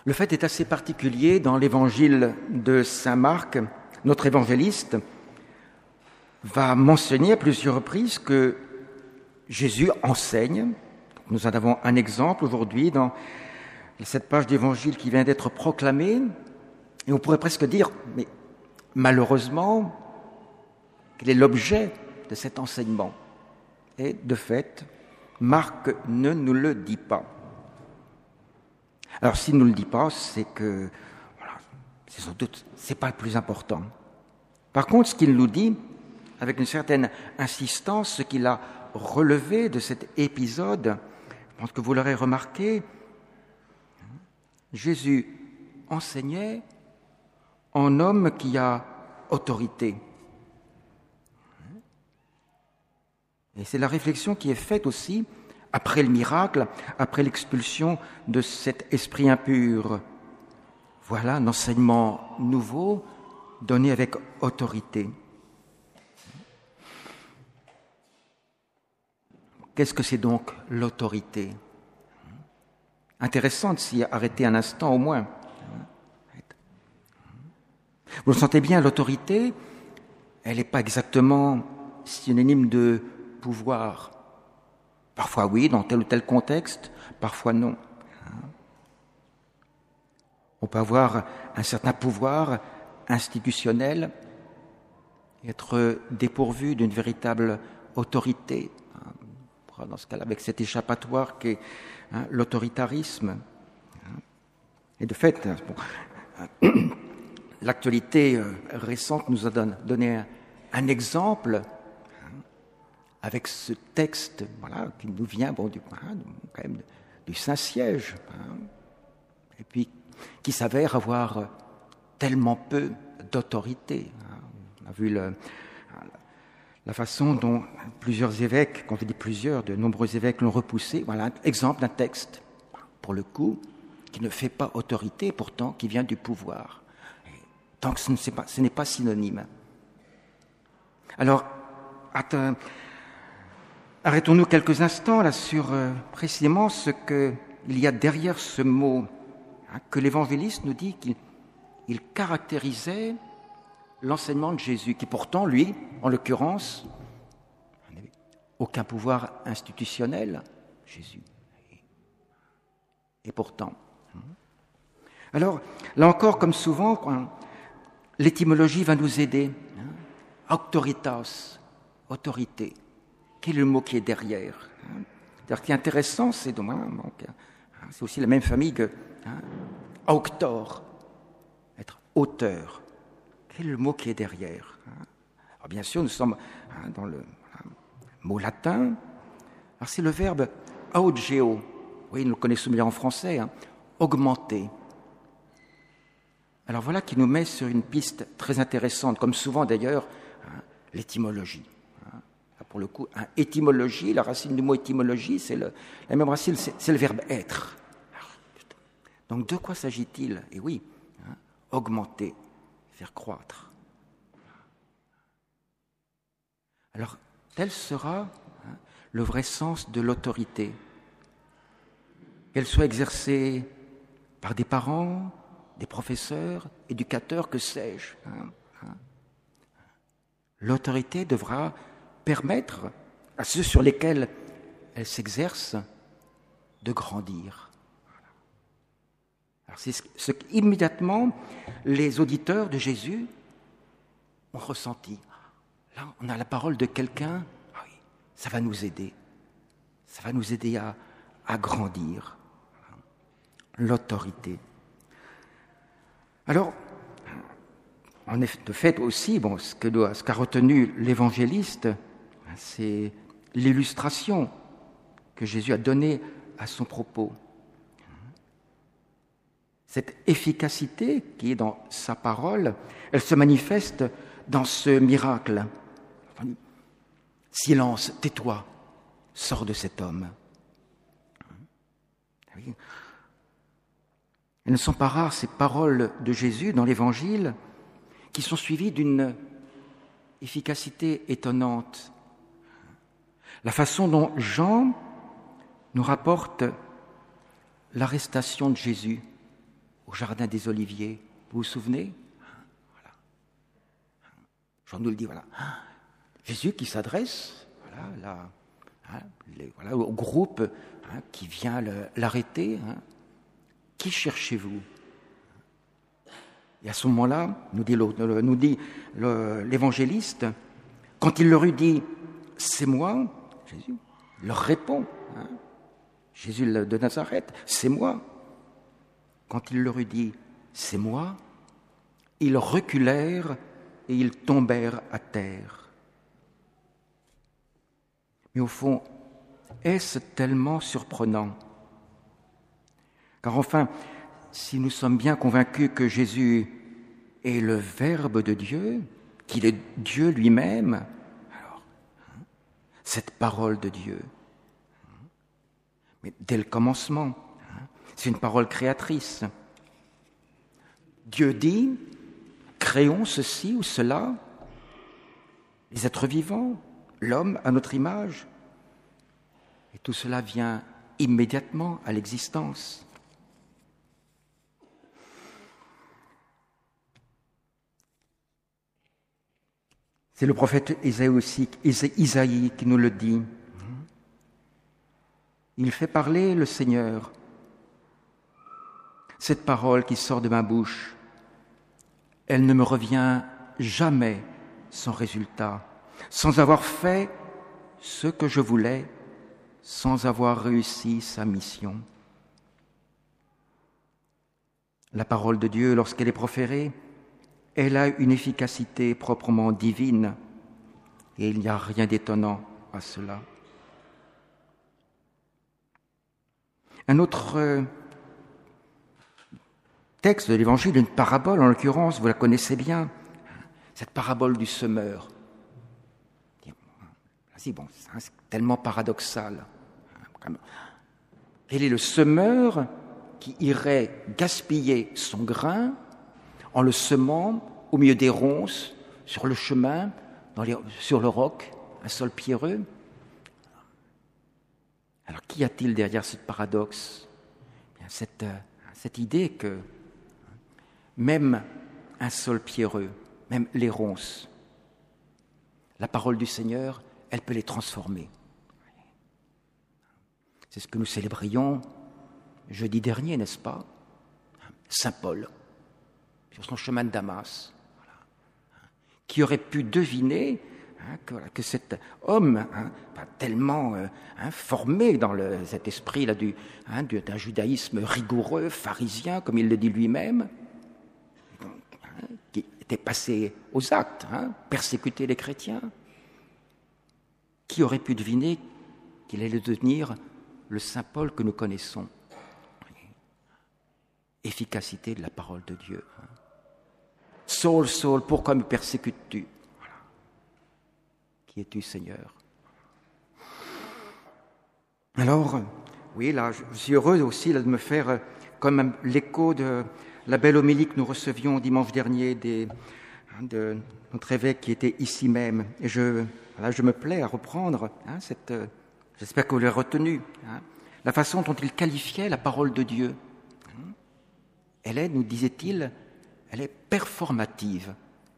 Le fait est assez particulier dans l'évangile de saint Marc. Notre évangéliste va mentionner à plusieurs reprises que Jésus enseigne. Nous en avons un exemple aujourd'hui dans cette page d'évangile qui vient d'être proclamée. Et on pourrait presque dire, mais malheureusement, quel est l'objet de cet enseignement? Et de fait, Marc ne nous le dit pas. Alors s'il ne nous le dit pas, c'est que, voilà, c'est sans doute, c'est pas le plus important. Par contre, ce qu'il nous dit, avec une certaine insistance, ce qu'il a relevé de cet épisode, je pense que vous l'aurez remarqué, Jésus enseignait en homme qui a autorité. Et c'est la réflexion qui est faite aussi après le miracle, après l'expulsion de cet esprit impur. Voilà un enseignement nouveau donné avec autorité. Qu'est-ce que c'est donc l'autorité? Intéressant de s'y arrêter un instant au moins. Vous le sentez bien, l'autorité, elle n'est pas exactement synonyme de pouvoir. Parfois oui, dans tel ou tel contexte, parfois non. On peut avoir un certain pouvoir institutionnel et être dépourvu d'une véritable autorité. Dans ce cas-là, avec cet échappatoire qu'est l'autoritarisme. Et de fait, l'actualité récente nous a donné un exemple avec ce texte, voilà, qui nous vient quand même du Saint-Siège, et puis qui s'avère avoir tellement peu d'autorité. On a vu la façon dont plusieurs évêques, quand on dit plusieurs, de nombreux évêques l'ont repoussé. Voilà un exemple d'un texte, pour le coup, qui ne fait pas autorité, pourtant qui vient du pouvoir. Tant que ce n'est pas synonyme. Alors, arrêtons-nous quelques instants là sur précisément ce qu'il y a derrière ce mot, que l'évangéliste nous dit qu'il caractérisait l'enseignement de Jésus, qui pourtant, lui, en l'occurrence, n'avait aucun pouvoir institutionnel, Jésus. Et pourtant. Alors, là encore, comme souvent, l'étymologie va nous aider. Auctoritas, autorité. Quel est le mot qui est derrière? Ce qui est intéressant, c'est aussi la même famille que auctor, être auteur. Quel est le mot qui est derrière? Alors bien sûr, nous sommes dans le mot latin. Alors c'est le verbe augeo. Oui, nous le connaissons bien en français, augmenter. Alors voilà qui nous met sur une piste très intéressante, comme souvent d'ailleurs, l'étymologie. Pour le coup, étymologie, la racine du mot étymologie, c'est la même racine, c'est le verbe être. Donc de quoi s'agit-il? Et oui, augmenter, faire croître. Alors, tel sera le vrai sens de l'autorité. Qu'elle soit exercée par des parents, des professeurs, éducateurs, que sais-je. L'autorité devra permettre à ceux sur lesquels elle s'exerce de grandir. Alors c'est ce qu'immédiatement les auditeurs de Jésus ont ressenti. Là, on a la parole de quelqu'un, oui, ça va nous aider. Ça va nous aider à grandir. L'autorité. Alors, de fait aussi, ce qu'a retenu l'évangéliste, c'est l'illustration que Jésus a donnée à son propos. Cette efficacité qui est dans sa parole, elle se manifeste dans ce miracle. Silence, tais-toi, sors de cet homme. Elles ne sont pas rares, ces paroles de Jésus dans l'Évangile, qui sont suivies d'une efficacité étonnante. La façon dont Jean nous rapporte l'arrestation de Jésus. au jardin des Oliviers. Vous vous souvenez? Voilà. Jean nous le dit, voilà. Jésus qui s'adresse au groupe qui vient l'arrêter. Qui cherchez-vous? Et à ce moment-là, nous dit l'évangéliste, quand il leur eut dit « c'est moi », Jésus leur répond, Jésus de Nazareth, « c'est moi ». Quand il leur eut dit « c'est moi », ils reculèrent et ils tombèrent à terre. Mais au fond, est-ce tellement surprenant? Car enfin, si nous sommes bien convaincus que Jésus est le Verbe de Dieu, qu'il est Dieu lui-même, alors, cette parole de Dieu, mais dès le commencement, c'est une parole créatrice. Dieu dit, créons ceci ou cela, les êtres vivants, l'homme à notre image, et tout cela vient immédiatement à l'existence. C'est le prophète Isaïe qui nous le dit. Il fait parler le Seigneur. Cette parole qui sort de ma bouche, elle ne me revient jamais sans résultat, sans avoir fait ce que je voulais, sans avoir réussi sa mission. La parole de Dieu, lorsqu'elle est proférée, elle a une efficacité proprement divine, et il n'y a rien d'étonnant à cela. Un autre texte de l'Évangile, une parabole en l'occurrence, vous la connaissez bien, cette parabole du semeur. C'est tellement paradoxal. Quel est le semeur qui irait gaspiller son grain en le semant au milieu des ronces, sur le chemin, sur le roc, un sol pierreux? Alors, qu'y a-t-il derrière ce paradoxe? Bien, cette idée que même un sol pierreux, même les ronces, la parole du Seigneur, elle peut les transformer. C'est ce que nous célébrions jeudi dernier, n'est-ce pas? Saint Paul, sur son chemin de Damas, qui aurait pu deviner que cet homme, tellement formé dans cet esprit-là d'un judaïsme rigoureux, pharisien, comme il le dit lui-même, qui était passé aux actes, persécuter les chrétiens, qui aurait pu deviner qu'il allait devenir le Saint Paul que nous connaissons? Efficacité de la parole de Dieu. Saul, Saul, pourquoi me persécutes-tu? Voilà. Qui es-tu, Seigneur? Alors, oui, là, je suis heureux aussi de me faire comme l'écho de la belle homélie que nous recevions dimanche dernier de notre évêque qui était ici même. Et je me plais à reprendre j'espère que vous l'avez retenu, la façon dont il qualifiait la parole de Dieu. Elle est, nous disait-il, elle est performative.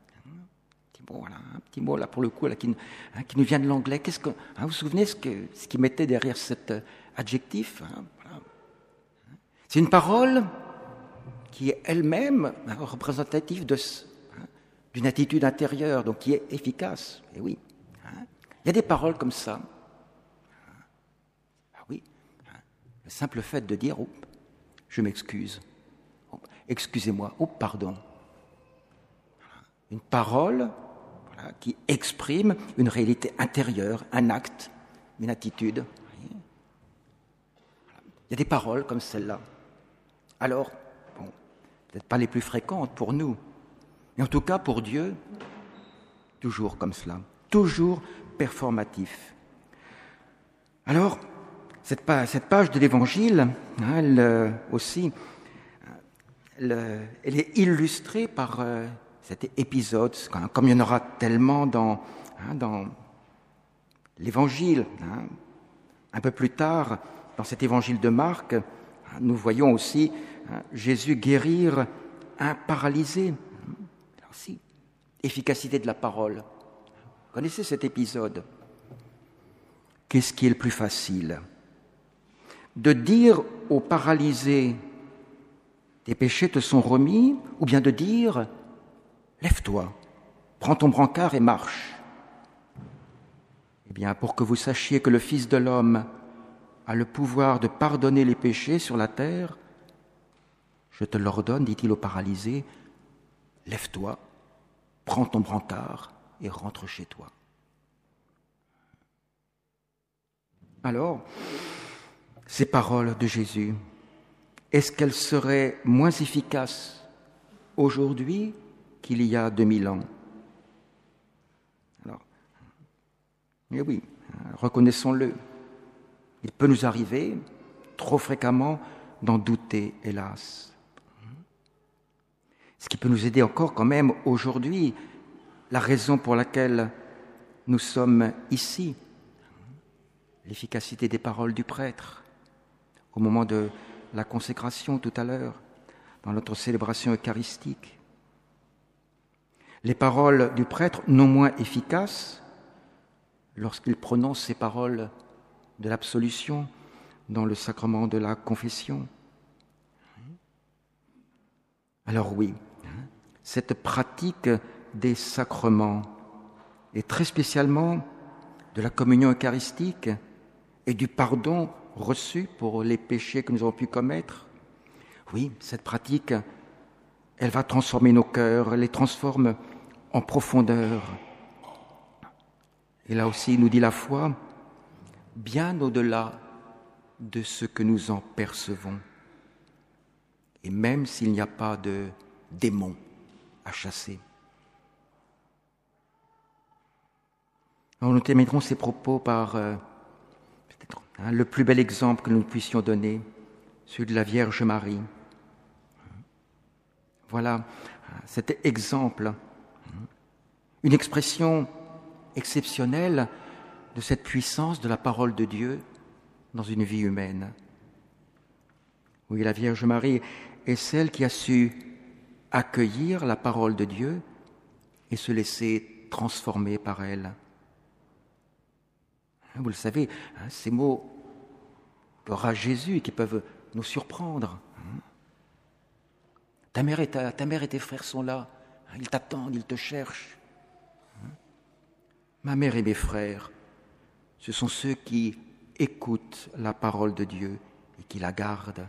Un petit mot là pour le coup qui nous vient de l'anglais. Vous vous souvenez ce qui mettait derrière cet adjectif? Voilà. C'est une parole qui est elle-même représentative d'une attitude intérieure, donc qui est efficace. Et oui, il y a des paroles comme ça. Oui, le simple fait de dire oh, « je m'excuse »,« excusez-moi »,« oh, pardon ». Une parole qui exprime une réalité intérieure, un acte, une attitude. Il y a des paroles comme celle-là. Alors, peut-être pas les plus fréquentes pour nous, mais en tout cas pour Dieu, toujours comme cela, toujours performatif. Alors, cette page de l'Évangile, elle aussi, elle est illustrée par cet épisode, comme il y en aura tellement dans l'Évangile. Un peu plus tard, dans cet Évangile de Marc, Nous voyons aussi Jésus guérir un paralysé. Là aussi, efficacité de la parole. Vous connaissez cet épisode? Qu'est-ce qui est le plus facile? De dire au paralysé, tes péchés te sont remis, ou bien de dire, lève-toi, prends ton brancard et marche. Eh bien, pour que vous sachiez que le Fils de l'homme a le pouvoir de pardonner les péchés sur la terre, je te l'ordonne, dit-il au paralysé, lève-toi, prends ton brancard et rentre chez toi. Alors, ces paroles de Jésus, est-ce qu'elles seraient moins efficaces aujourd'hui qu'il y a 2000 ans? Alors, eh oui, reconnaissons-le. Il peut nous arriver, trop fréquemment, d'en douter, hélas. Ce qui peut nous aider encore quand même aujourd'hui, la raison pour laquelle nous sommes ici, l'efficacité des paroles du prêtre, au moment de la consécration tout à l'heure, dans notre célébration eucharistique. Les paroles du prêtre non moins efficaces lorsqu'il prononce ces paroles de l'absolution dans le sacrement de la confession. Alors oui, cette pratique des sacrements, et très spécialement de la communion eucharistique et du pardon reçu pour les péchés que nous avons pu commettre, oui, cette pratique, elle va transformer nos cœurs, elle les transforme en profondeur. Et là aussi, nous dit la foi, bien au-delà de ce que nous en percevons. Et même s'il n'y a pas de démons à chasser. Alors nous terminerons ces propos par peut-être le plus bel exemple que nous puissions donner, celui de la Vierge Marie. Voilà cet exemple, une expression exceptionnelle de cette puissance de la parole de Dieu dans une vie humaine. Oui, la Vierge Marie est celle qui a su accueillir la parole de Dieu et se laisser transformer par elle. Vous le savez, ces mots qu'aura Jésus et qui peuvent nous surprendre. Ta mère et tes frères sont là, ils t'attendent, ils te cherchent. Ma mère et mes frères, ce sont ceux qui écoutent la parole de Dieu et qui la gardent.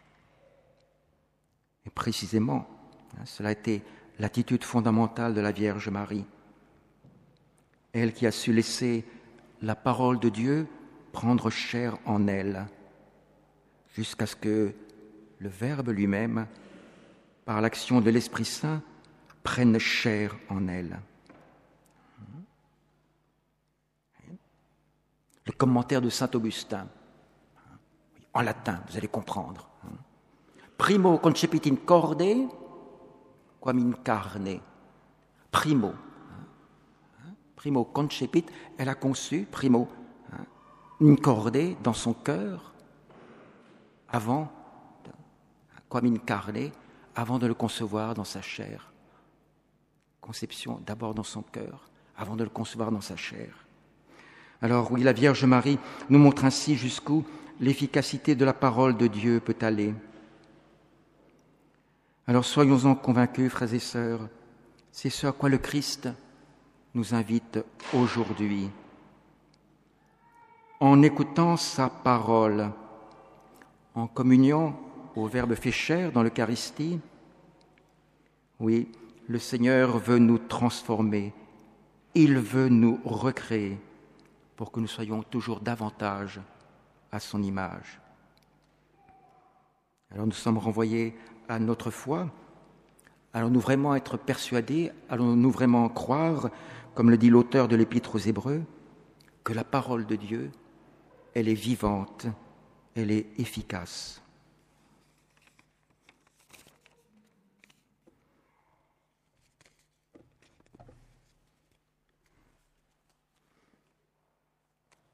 Et précisément, cela a été l'attitude fondamentale de la Vierge Marie. Elle qui a su laisser la parole de Dieu prendre chair en elle, jusqu'à ce que le Verbe lui-même, par l'action de l'Esprit Saint, prenne chair en elle. Le commentaire de saint Augustin, en latin, vous allez comprendre. Primo concepit in corde, quam in carne. Primo concepit, elle a conçu, primo, in corde, dans son cœur, avant, quam in carne, avant de le concevoir dans sa chair. Conception d'abord dans son cœur, avant de le concevoir dans sa chair. Alors oui, la Vierge Marie nous montre ainsi jusqu'où l'efficacité de la parole de Dieu peut aller. Alors soyons-en convaincus, frères et sœurs, c'est ce à quoi le Christ nous invite aujourd'hui. En écoutant sa parole, en communion au Verbe fait chair dans l'Eucharistie, oui, le Seigneur veut nous transformer, il veut nous recréer pour que nous soyons toujours davantage à son image. Alors nous sommes renvoyés à notre foi. Allons-nous vraiment être persuadés, allons-nous vraiment croire, comme le dit l'auteur de l'Épître aux Hébreux, que la parole de Dieu, elle est vivante, elle est efficace.